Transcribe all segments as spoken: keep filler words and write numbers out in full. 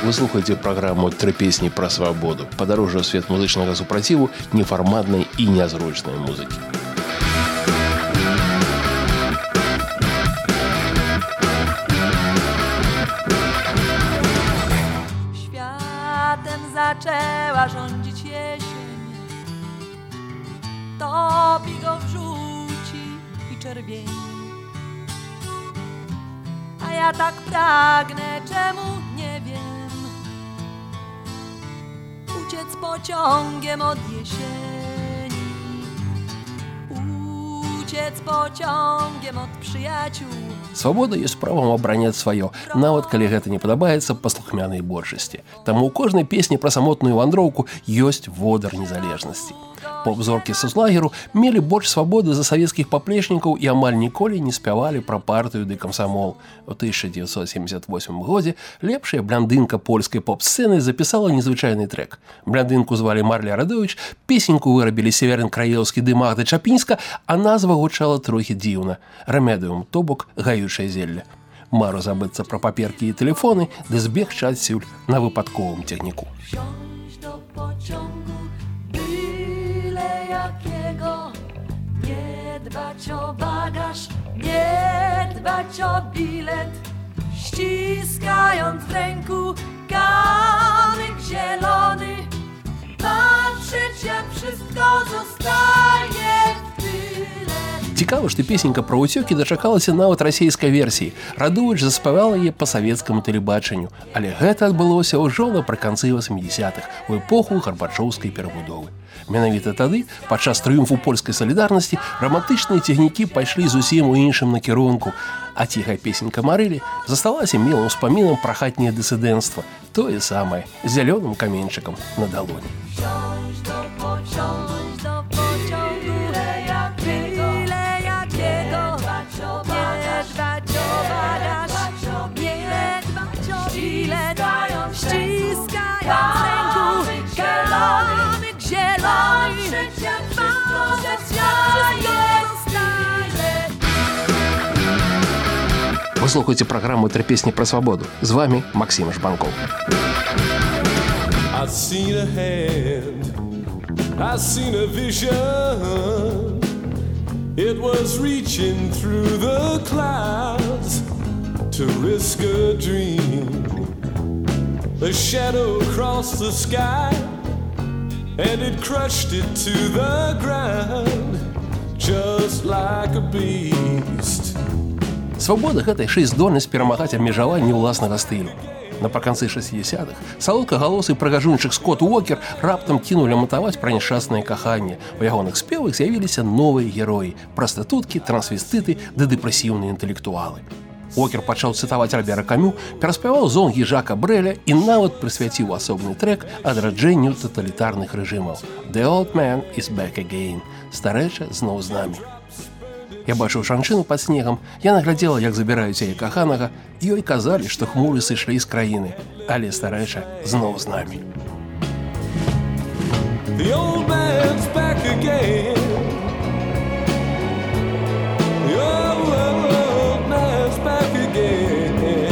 Вы слухаеце праграму «Тры песні пра свабоду». Падарожжа ў свет музычнага супраціву, нефарматнай і нязручнай музыкі. Światem zaczęła rządzić jesień, topi go w żółci i czerwieni. A ja tak pragnę, czemu nie wiem, uciec pociągiem od jesieni, uciec pociągiem od przyjaciół. Свабода ёсць правам абараняць сваё, нават калі гэта не падабаецца паслухмянай большасці. Таму ў кожнай песні пра самотную вандроўку ёсць водар незалежнасці. Поп-зоркі соцлагеру мелі больш свабоды за савецкіх паплечнікаў і амаль ніколі не спявалі пра партыю ды камсамол. У тысяча дзевяцьсот семьдесят восьмым годзе лепшая блондынка польскай поп-сцэны запісала незвычайны трэк. Блондынку звалі Марля Радовіч, песеньку вырабілі Северын Краеўскі ды Магда Чапінска, а назва гучала трохі дзіўна. Рамедыум, то бок гаючае зелля. Мару забыцца пра паперкі і тэлефоны, ды збегчы адсюль на выпадковым цягніку. Jakiego nie dbać o bagaż, nie dbać o bilet, ściskając w ręku kamyk zielony, patrzeć jak wszystko zostaje w tyle. Цікава, што песенька пра ўцёкі дачакалася нават расійскай версіі. Радовіч заспявала яе па савецкаму тэлебачанню, але гэта адбылося ўжо напрыканцы васьмідзесятых, у эпоху гарбачоўскай перабудовы. Менавіта тады, падчас трыумфу польскай салідарнасці, рамантычныя цягнікі пайшлі зусім у іншым накірунку, а ціхая песенька Марылі засталася мілым успамінам пра хатняе дысідэнцтва, тое самае, з зялёным каменьчыкам на далоні. Вы слухаеце праграму «Тры песні пра свабоду». З вами Максим Жбанков. I seen a hand, I seen a vision. It was reaching through the clouds to risk a dream. A shadow crossed the sky and it crushed it to the ground just like a beast. Свабода гэта яшчэ і здольнасць перамагаць абмежаванні ўласнага стылю. Напрыканцы шэсцідзесятых салодкагалосы прыгажунчык Скотт Уокер раптам кінулі мантаваць пра няшчаснае каханне. У ягоных спевах з'явіліся новыя героі – прастытуткі, трансвестыты ды дэпрэсіўныя інтэлектуалы. Уокер пачаў цытаваць Альбера Камю, пераспяваў зонгі Жака Брэля і нават прысвяціў асобны трэк адраджэнню таталітарных рэжымаў. «The old man is back again» – «Старэча зноў з намі». Я бачыў жанчыну пад снегам, яна глядзела, як забіраюць яе каханага, і ёй казалі, што хмуры сышлі з краіны, але старэча зноў з намі. The old man's back again. The old man's back again.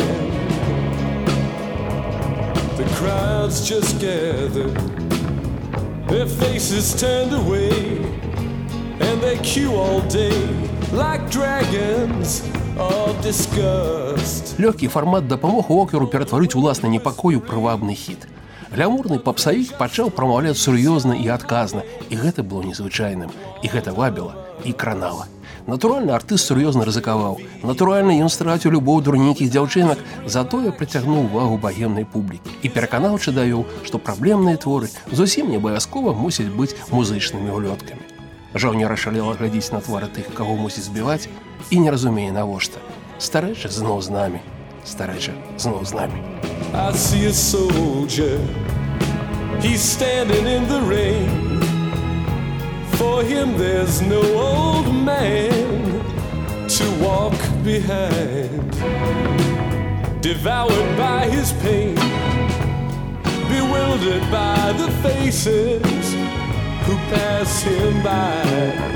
The crowds just gathered, their faces turned away, and they queue all day like dragons of disgust. Лёгкі фармат дапамог Уокеру ператварыць уласны непакой у прывабны хіт. Глямурны папсавік пачаў прамаўляць сур'ёзна і адказна, і гэта было незвычайным, і гэта вабіла і кранала. Натуральна, артыст сур'ёзна рызыкаваў. Натуральна, ён страціў любоў дурненькіх дзяўчынак, затое прыцягнуў увагу багемнай публікі і пераканаўча давёў, што праблемныя творы зусім не абавязкова мусяць быць музычнымі улёткамі. Жаўнер ашалела глядзець на твары тых, каго мусіць збіваць, і не разумее навошта. Старэча зноў з намі. Старэча зноў з намі. I see a soldier, he's standing in the rain. For him there's no old man to walk behind. Devoured by his pain, bewildered by the faces who pass him by.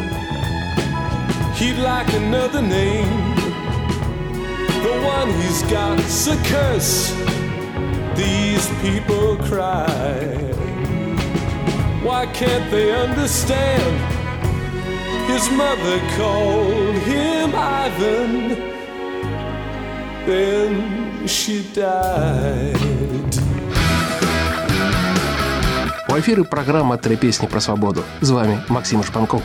He'd like another name, the one he's got's a curse these people cry? Why can't they understand? His mother called him Ivan, then she died. У эфіры праграма «Тры песні пра свабоду». З вами Максим Шпанков.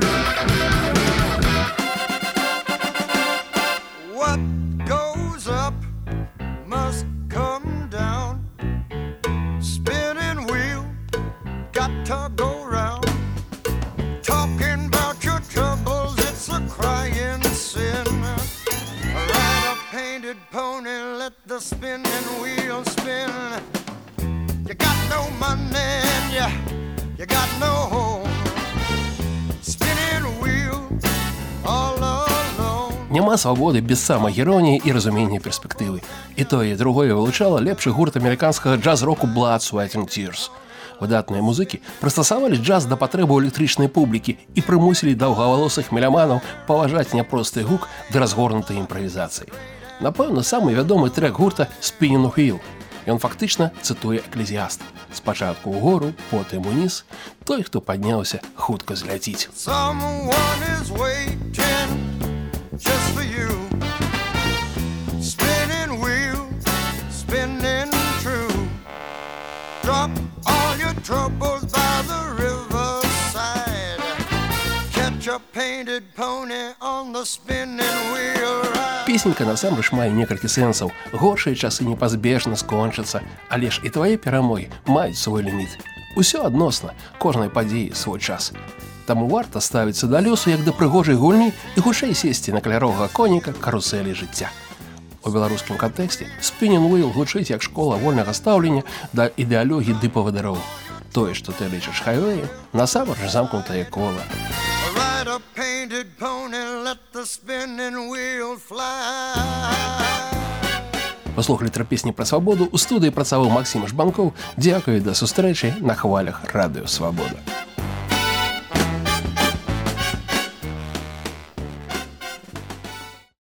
What goes up must come down. Spinning wheel got to go round. Talking about your troubles, it's a crying sin. Ride a painted pony, let the spinning wheel spin. You got no money and you, you got no home. Spinning wheel all alone. Няма свабоды без самаіроніі і разумення перспектывы. І тое, і другое вылучала лепшы гурт амерыканскага джаз-року Blood, Sweat and Tears. Выдатныя музыкі прыстасавалі джаз да патрэбаў электрычнай публікі і прымусілі даўгавалосых меляманаў паважаць няпросты гук ды разгорнутай імправізацыі. Напэўна, самы вядомы трэк гурта «Spinning Wheel». Ён фактычна цытуе Экклезіаста. Спачатку ўгору, потым уніз, той, хто падняўся, хутка зляціць. Someone is waiting just for you. Spinning wheel, spinning true. Drop all your troubles by the riverside. Catch a painted pony on the spinning wheel ride. Песенька насамрэч мае некалькі сэнсаў. Горшыя часы непазбежна скончацца, але ж і твае перамогі маюць свой ліміт. Усё адносна, кожнай падзеі свой час. Таму варта ставіцца да лёсу як да прыгожай гульні і хутчэй сесці на каляровага коніка карусэлі жыцця. У беларускім кантэксце «Spinning Wheel» гучыць як школа вольнага стаўлення да ідэалогіі ды павадароў. Тое, што ты лічыш хайвеем, насамрэч замкнутае кола. Ride a painted pony, let the spinning wheel fly. Паслухалі тры песні пра свабоду. У студыі працаваў Максім Жбанкоў. Дзякую, да сустрэчы на хвалях радыё Свабода.